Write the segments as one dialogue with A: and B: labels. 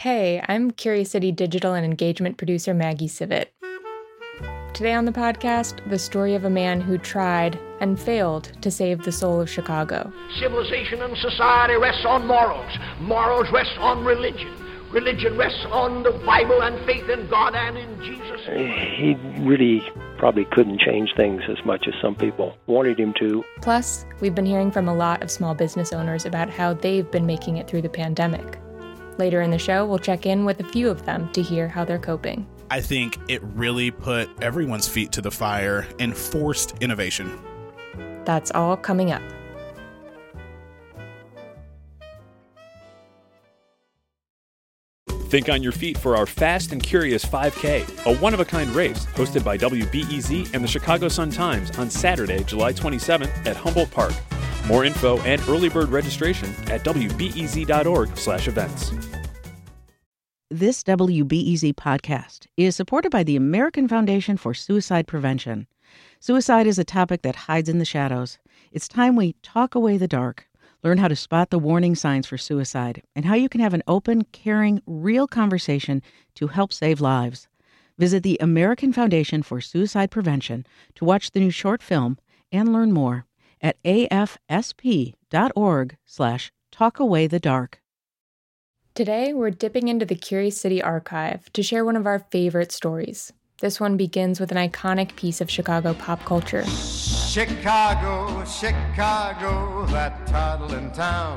A: Hey, I'm Curious City digital and engagement producer Maggie Sivit. Today on the podcast, the story of a man who tried and failed to save the soul of Chicago.
B: Civilization and society rests on morals. Morals rest on religion. Religion rests on the Bible and faith in God and in Jesus.
C: He really probably couldn't change things as much as some people wanted him to.
A: Plus, we've been hearing from a lot of small business owners about how they've been making it through the pandemic. Later in the show, we'll check in with a few of them to hear how they're coping.
D: I think it really put everyone's feet to the fire and forced innovation.
A: That's all coming up.
E: Think on your feet for our Fast and Curious 5K, a one-of-a-kind race hosted by WBEZ and the Chicago Sun-Times on Saturday, July 27th at Humboldt Park. More info and early bird registration at wbez.org/events.
F: This WBEZ podcast is supported by the American Foundation for Suicide Prevention. Suicide is a topic that hides in the shadows. It's time we talk away the dark, learn how to spot the warning signs for suicide, and how you can have an open, caring, real conversation to help save lives. Visit the American Foundation for Suicide Prevention to watch the new short film and learn more at afsp.org/talkawaythedark.
A: Today, we're dipping into the Curious City archive to share one of our favorite stories. This one begins with an iconic piece of Chicago pop culture.
G: Chicago, Chicago, that toddling town.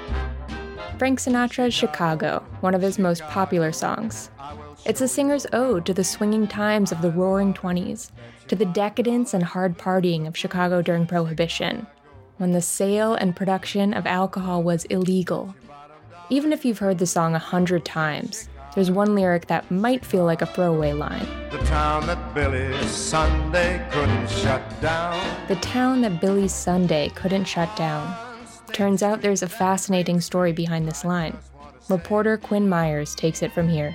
A: Frank Sinatra's Chicago, one of his most popular songs. It's a singer's ode to the swinging times of the roaring 20s, to the decadence and hard partying of Chicago during Prohibition, when the sale and production of alcohol was illegal. Even if you've heard the song 100 times, there's one lyric that might feel like a throwaway line.
G: The town that Billy Sunday couldn't shut down.
A: The town that Billy Sunday couldn't shut down. Turns out there's a fascinating story behind this line. Reporter Quinn Myers takes it from here.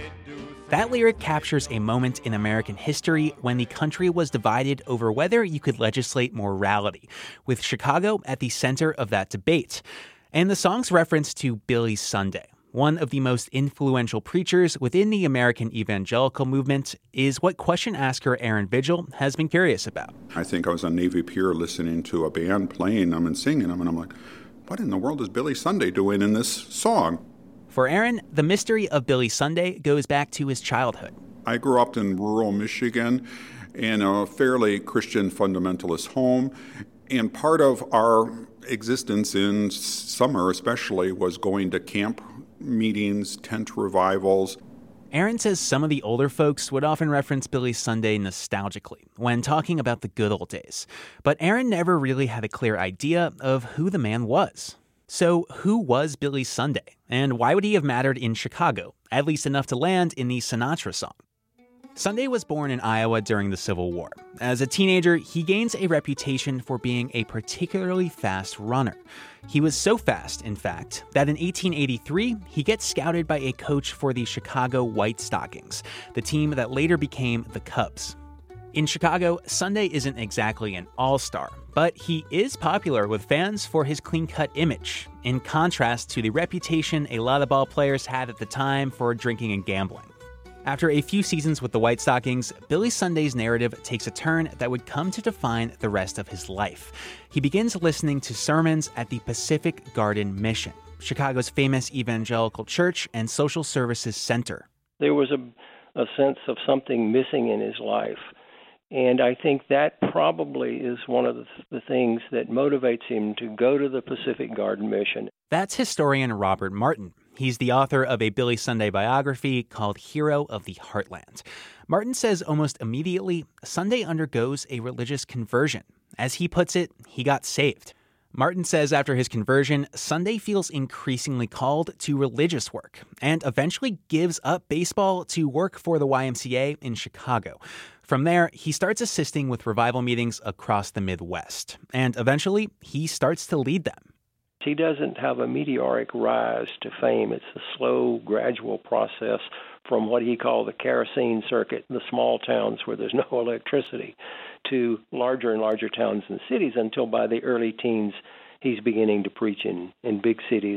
H: That lyric captures a moment in American history when the country was divided over whether you could legislate morality, with Chicago at the center of that debate. And the song's reference to Billy Sunday, one of the most influential preachers within the American evangelical movement, is what question asker Aaron Vigil has been curious about.
I: I think I was on Navy Pier listening to a band playing them and singing them, and I'm like, what in the world is Billy Sunday doing in this song?
H: For Aaron, the mystery of Billy Sunday goes back to his childhood.
I: I grew up in rural Michigan in a fairly Christian fundamentalist home, and part of our existence in summer especially was going to camp meetings, tent revivals.
H: Aaron says some of the older folks would often reference Billy Sunday nostalgically when talking about the good old days. But Aaron never really had a clear idea of who the man was. So who was Billy Sunday, and why would he have mattered in Chicago, at least enough to land in the Sinatra song? Sunday was born in Iowa during the Civil War. As a teenager, he gains a reputation for being a particularly fast runner. He was so fast, in fact, that in 1883, he gets scouted by a coach for the Chicago White Stockings, the team that later became the Cubs. In Chicago, Sunday isn't exactly an all-star, but he is popular with fans for his clean-cut image, in contrast to the reputation a lot of ball players had at the time for drinking and gambling. After a few seasons with the White Stockings, Billy Sunday's narrative takes a turn that would come to define the rest of his life. He begins listening to sermons at the Pacific Garden Mission, Chicago's famous evangelical church and social services center.
C: There was a sense of something missing in his life. And I think that probably is one of the things that motivates him to go to the Pacific Garden Mission.
H: That's historian Robert Martin. He's the author of a Billy Sunday biography called Hero of the Heartland. Martin says almost immediately, Sunday undergoes a religious conversion. As he puts it, he got saved. Martin says after his conversion, Sunday feels increasingly called to religious work and eventually gives up baseball to work for the YMCA in Chicago. From there, he starts assisting with revival meetings across the Midwest, and eventually, he starts to lead them.
C: He doesn't have a meteoric rise to fame. It's a slow, gradual process from what he called the kerosene circuit, the small towns where there's no electricity, to larger and larger towns and cities until by the early teens, he's beginning to preach in big cities.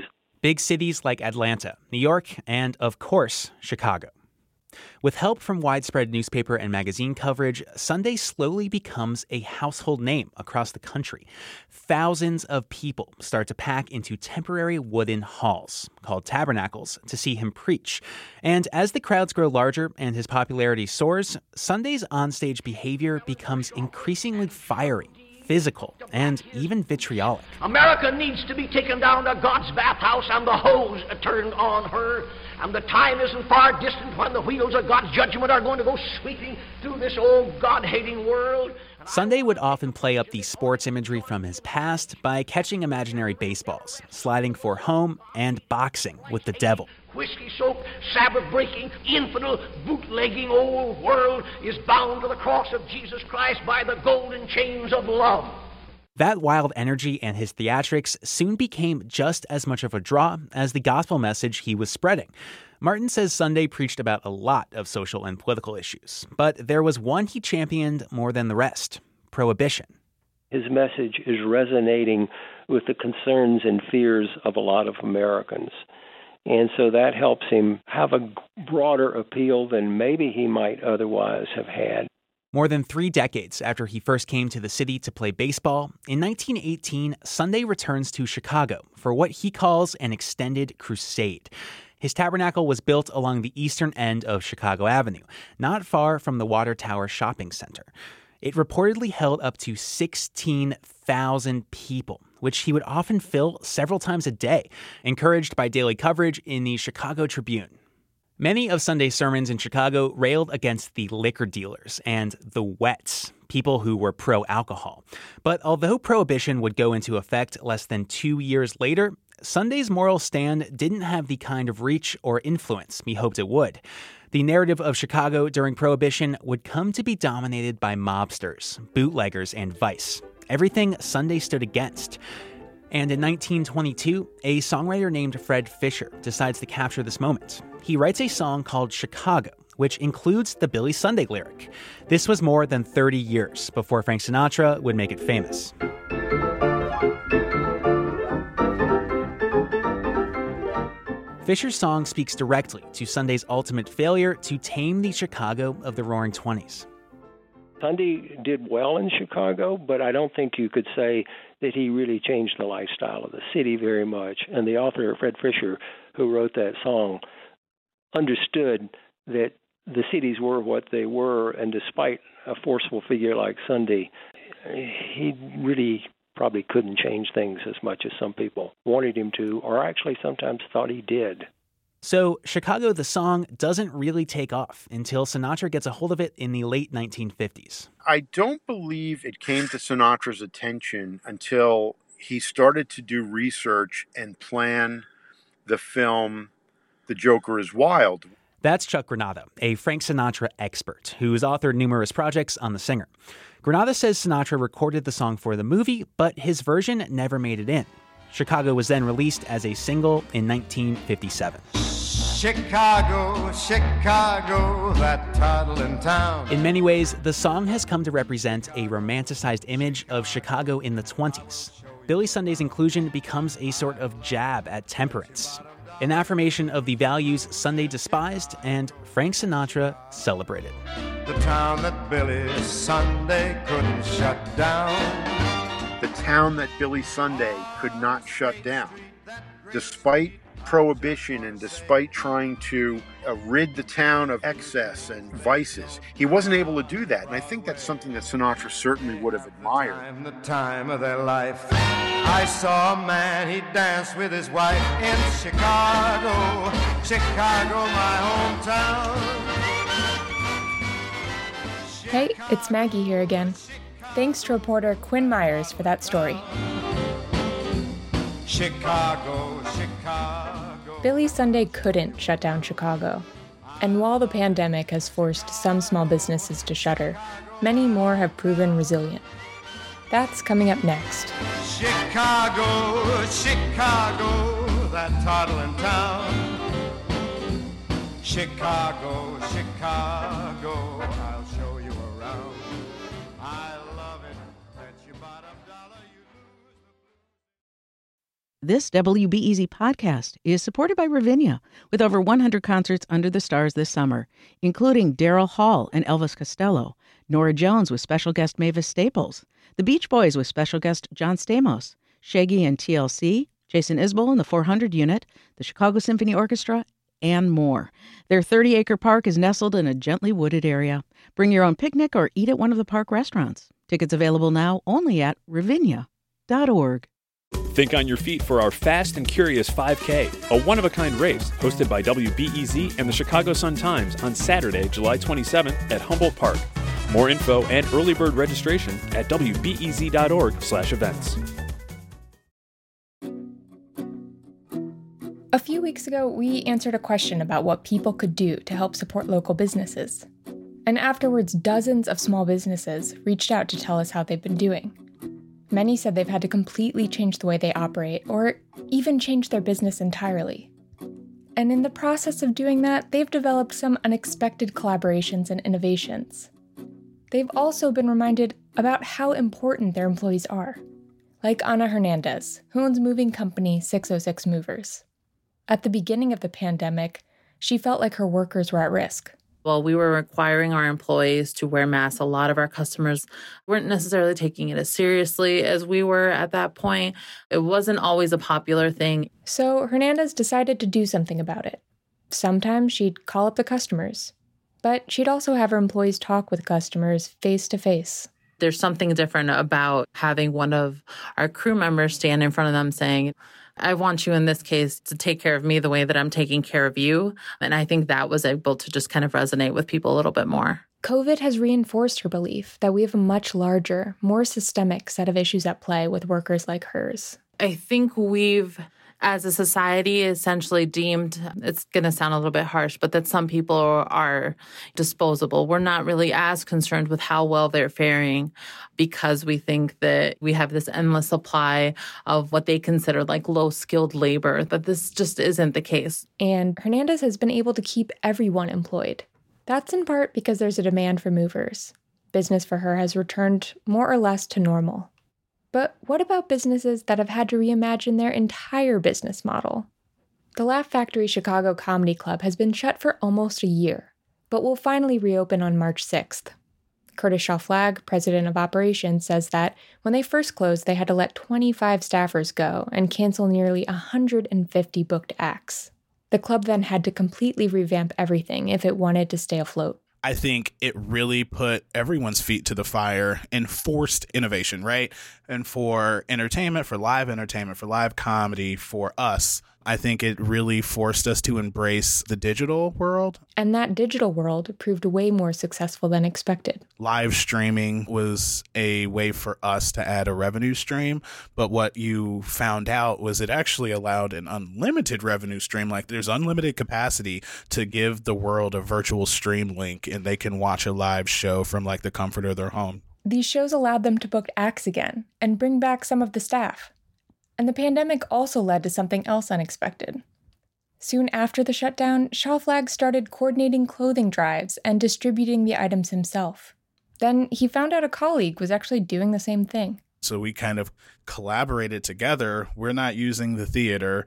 H: big cities like Atlanta, New York, and, of course, Chicago. With help from widespread newspaper and magazine coverage, Sunday slowly becomes a household name across the country. Thousands of people start to pack into temporary wooden halls, called tabernacles, to see him preach. And as the crowds grow larger and his popularity soars, Sunday's onstage behavior becomes increasingly fiery, physical, and even vitriolic.
B: America needs to be taken down to God's bathhouse and the hose turned on her. And the time isn't far distant when the wheels of God's judgment are going to go sweeping through this old God-hating world.
H: Sunday would often play up the sports imagery from his past by catching imaginary baseballs, sliding for home, and boxing with the devil.
B: Whiskey-soaked, Sabbath-breaking, infidel, bootlegging old world is bound to the cross of Jesus Christ by the golden chains of love.
H: That wild energy and his theatrics soon became just as much of a draw as the gospel message he was spreading. Martin says Sunday preached about a lot of social and political issues, but there was one he championed more than the rest: prohibition.
C: His message is resonating with the concerns and fears of a lot of Americans. And so that helps him have a broader appeal than maybe he might otherwise have had.
H: More than 3 decades after he first came to the city to play baseball, in 1918, Sunday returns to Chicago for what he calls an extended crusade. His tabernacle was built along the eastern end of Chicago Avenue, not far from the Water Tower Shopping Center. It reportedly held up to 16,000 people, which he would often fill several times a day, encouraged by daily coverage in the Chicago Tribune. Many of Sunday's sermons in Chicago railed against the liquor dealers and the wets, people who were pro-alcohol. But although prohibition would go into effect less than 2 years later, Sunday's moral stand didn't have the kind of reach or influence he hoped it would. The narrative of Chicago during Prohibition would come to be dominated by mobsters, bootleggers, and vice, everything Sunday stood against. And in 1922, a songwriter named Fred Fisher decides to capture this moment. He writes a song called Chicago, which includes the Billy Sunday lyric. This was more than 30 years before Frank Sinatra would make it famous. Fisher's song speaks directly to Sunday's ultimate failure to tame the Chicago of the Roaring '20s.
C: Sunday did well in Chicago, but I don't think you could say that he really changed the lifestyle of the city very much. And the author, Fred Fisher, who wrote that song, understood that the cities were what they were, and despite a forceful figure like Sunday, he really probably couldn't change things as much as some people wanted him to, or actually sometimes thought he did.
H: So Chicago the song doesn't really take off until Sinatra gets a hold of it in the late 1950s.
J: I don't believe it came to Sinatra's attention until he started to do research and plan the film The Joker is Wild.
H: That's Chuck Granada, a Frank Sinatra expert who's authored numerous projects on the singer. Granada says Sinatra recorded the song for the movie, but his version never made it in. Chicago was then released as a single in 1957.
G: Chicago, Chicago, that toddling town.
H: In many ways, the song has come to represent a romanticized image of Chicago in the 20s. Billy Sunday's inclusion becomes a sort of jab at temperance, an affirmation of the values Sunday despised and Frank Sinatra celebrated.
G: The town that Billy Sunday couldn't shut down.
J: The town that Billy Sunday could not shut down. Despite prohibition and despite trying to rid the town of excess and vices, he wasn't able to do that. And I think that's something that Sinatra certainly would have admired.
G: The time of their life, I saw a man, he danced with his wife in Chicago, Chicago, my hometown.
A: Hey, it's Maggie here again. Thanks to reporter Quinn Myers for that story.
G: Chicago, Chicago.
A: Billy Sunday couldn't shut down Chicago. And while the pandemic has forced some small businesses to shutter, many more have proven resilient. That's coming up next.
G: Chicago, Chicago, that toddling town. Chicago, Chicago, I'll show you around. I love it, bet your bottom dollar you lose.
F: This WBEZ podcast is supported by Ravinia, with over 100 concerts under the stars this summer, including Daryl Hall and Elvis Costello, Norah Jones with special guest Mavis Staples, the Beach Boys with special guest John Stamos, Shaggy and TLC, Jason Isbell and the 400 Unit, the Chicago Symphony Orchestra, and more. Their 30-acre park is nestled in a gently wooded area. Bring your own picnic or eat at one of the park restaurants. Tickets available now only at ravinia.org.
E: Think on your feet for our Fast and Curious 5K, a one-of-a-kind race hosted by WBEZ and the Chicago Sun-Times on Saturday, July 27th at Humboldt Park. More info and early bird registration at wbez.org/events.
A: A few weeks ago, we answered a question about what people could do to help support local businesses. And afterwards, dozens of small businesses reached out to tell us how they've been doing. Many said they've had to completely change the way they operate, or even change their business entirely. And in the process of doing that, they've developed some unexpected collaborations and innovations. They've also been reminded about how important their employees are, like Ana Hernandez, who owns moving company 606 Movers. At the beginning of the pandemic, she felt like her workers were at risk.
K: Well, we were requiring our employees to wear masks. A lot of our customers weren't necessarily taking it as seriously as we were at that point. It wasn't always a popular thing.
A: So Hernandez decided to do something about it. Sometimes she'd call up the customers, but she'd also have her employees talk with customers face to face.
K: There's something different about having one of our crew members stand in front of them saying, I want you in this case to take care of me the way that I'm taking care of you. And I think that was able to just kind of resonate with people a little bit more.
A: COVID has reinforced her belief that we have a much larger, more systemic set of issues at play with workers like hers.
K: I think we've, as a society, essentially deemed, it's going to sound a little bit harsh, but that some people are disposable. We're not really as concerned with how well they're faring because we think that we have this endless supply of what they consider like low-skilled labor, but this just isn't the case.
A: And Hernandez has been able to keep everyone employed. That's in part because there's a demand for movers. Business for her has returned more or less to normal. But what about businesses that have had to reimagine their entire business model? The Laugh Factory Chicago Comedy Club has been shut for almost a year, but will finally reopen on March 6th. Curtis Shaw-Flagg, president of operations, says that when they first closed, they had to let 25 staffers go and cancel nearly 150 booked acts. The club then had to completely revamp everything if it wanted to stay afloat.
D: I think it really put everyone's feet to the fire and forced innovation, right? And for entertainment, for live comedy, for us, I think it really forced us to embrace the digital world.
A: And that digital world proved way more successful than expected.
D: Live streaming was a way for us to add a revenue stream. But what you found out was it actually allowed an unlimited revenue stream. Like there's unlimited capacity to give the world a virtual stream link and they can watch a live show from like the comfort of their home.
A: These shows allowed them to book acts again and bring back some of the staff. And the pandemic also led to something else unexpected. Soon after the shutdown, Shaw-Flagg started coordinating clothing drives and distributing the items himself. Then he found out a colleague was actually doing the same thing.
D: So we kind of collaborated together. We're not using the theater,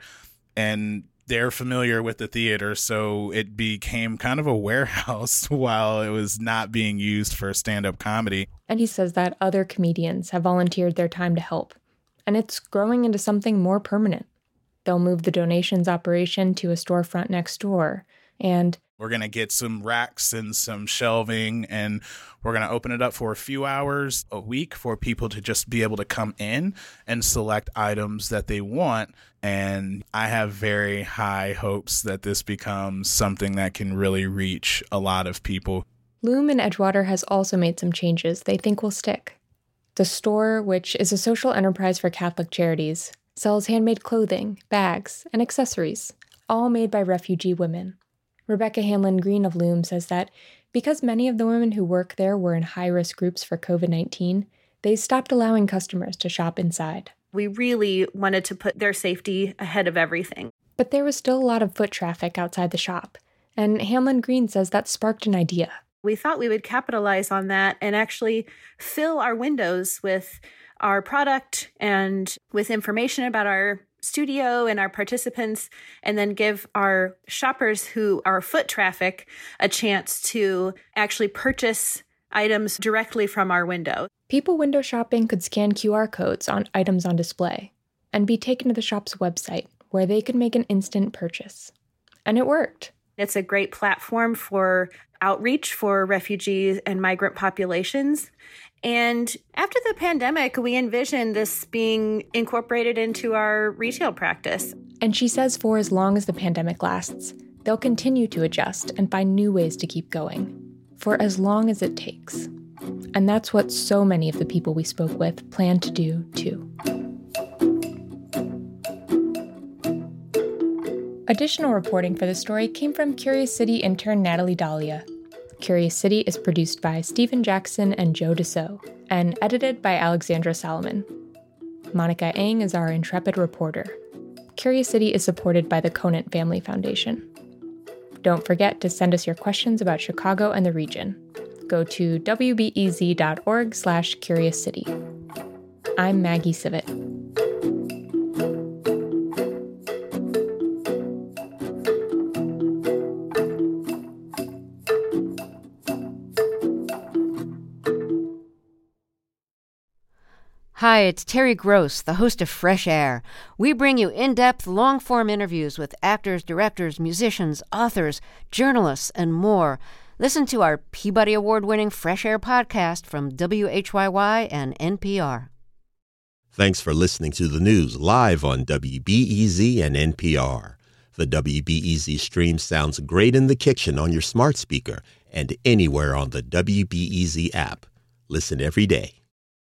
D: and they're familiar with the theater, so it became kind of a warehouse while it was not being used for stand-up comedy.
A: And he says that other comedians have volunteered their time to help. And it's growing into something more permanent. They'll move the donations operation to a storefront next door, and
D: we're going to get some racks and some shelving, and we're going to open it up for a few hours a week for people to just be able to come in and select items that they want. And I have very high hopes that this becomes something that can really reach a lot of people.
A: Loom in Edgewater has also made some changes they think will stick. The store, which is a social enterprise for Catholic charities, sells handmade clothing, bags, and accessories, all made by refugee women. Rebecca Hanlon-Green of Loom says that because many of the women who work there were in high-risk groups for COVID-19, they stopped allowing customers to shop inside.
L: We really wanted to put their safety ahead of everything.
A: But there was still a lot of foot traffic outside the shop, and Hanlon-Green says that sparked an idea.
L: We thought we would capitalize on that and actually fill our windows with our product and with information about our studio and our participants, and then give our shoppers who are foot traffic a chance to actually purchase items directly from our window.
A: People window shopping could scan QR codes on items on display and be taken to the shop's website where they could make an instant purchase. And it worked.
L: It's a great platform for outreach for refugees and migrant populations. And after the pandemic, we envision this being incorporated into our retail practice.
A: And she says for as long as the pandemic lasts, they'll continue to adjust and find new ways to keep going, for as long as it takes. And that's what so many of the people we spoke with plan to do, too. Additional reporting for the story came from Curious City intern Natalie Dahlia. Curious City is produced by Stephen Jackson and Joe Deso, and edited by Alexandra Salomon. Monica Eng is our intrepid reporter. Curious City is supported by the Conant Family Foundation. Don't forget to send us your questions about Chicago and the region. Go to wbez.org/CuriousCity. I'm Maggie Sivit.
M: Hi, it's Terry Gross, the host of Fresh Air. We bring you in-depth, long-form interviews with actors, directors, musicians, authors, journalists, and more. Listen to our Peabody Award-winning Fresh Air podcast from WHYY and NPR.
N: Thanks for listening to the news live on WBEZ and NPR. The WBEZ stream sounds great in the kitchen on your smart speaker and anywhere on the WBEZ app. Listen every day.